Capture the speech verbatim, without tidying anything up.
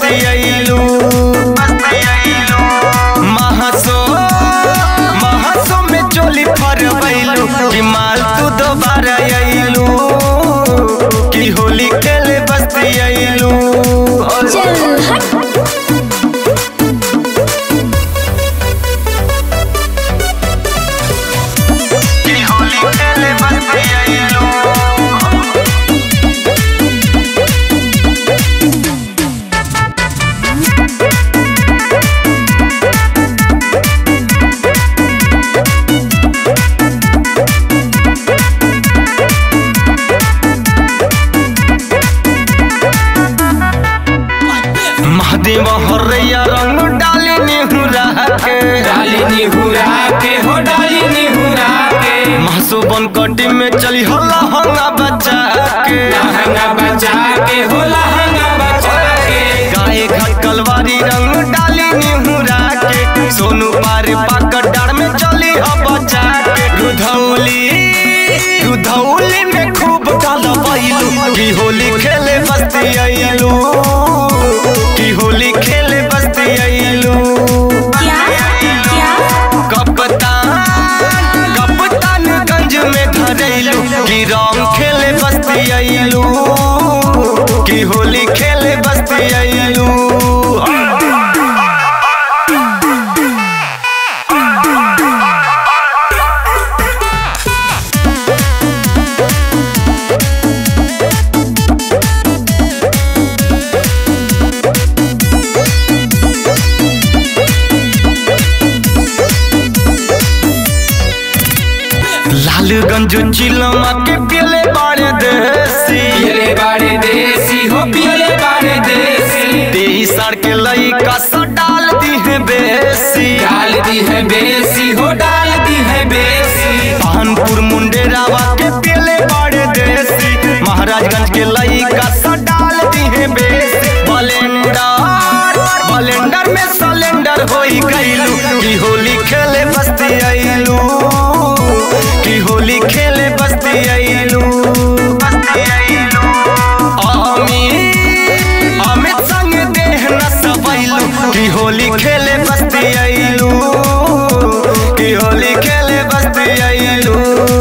बस्ती आइलू महासो महासो में चोली फरवैलू कि माल तू दोबारा आइलू कि होली खेले बस्ती आइलू महादेव हरैया रंग डाली निहुरा के डाली निहुरा के हो डाली निहुरा के महसो बन कटी में चली हो लहंगा बचा के लहंगा बचा के हो लहंगा बचा के गाय घाट कलवारी रंग डाली निहुरा के सोनू पार पाकर डार में चली हो बचा के रुधौली रुधौली में खूब गलबैलू कि होली खेले बस्ती आइलू कि होली खेले बस्ती आइलू कप्तान कप्तानगंज में धरैलू कि रंग खेले बस्ती आइलू कि होली खेले बस्ती आइलू लालगंज चिलमा के पियले बाड़े देसी पियले बाड़े देसी हो पियले बाड़े देसी तेईस साल के लइका सा डाल दी है बेसी डाल दी है बेसी हो डाल दी है बेसी कानपुर मुंडेरावा के पियले बाड़े देसी महाराजगंज के लइका सा डाल दी है बेसी बलेंडर बलेंडर में सिलेंडर होई गइलू कि होली खेले बस्ती आइलू कि होली खेले बस्ती आइलू अमित अमित संग देह न सबैलू कि होली खेले बस्ती आइलू कि होली खेले बस्ती आइलू।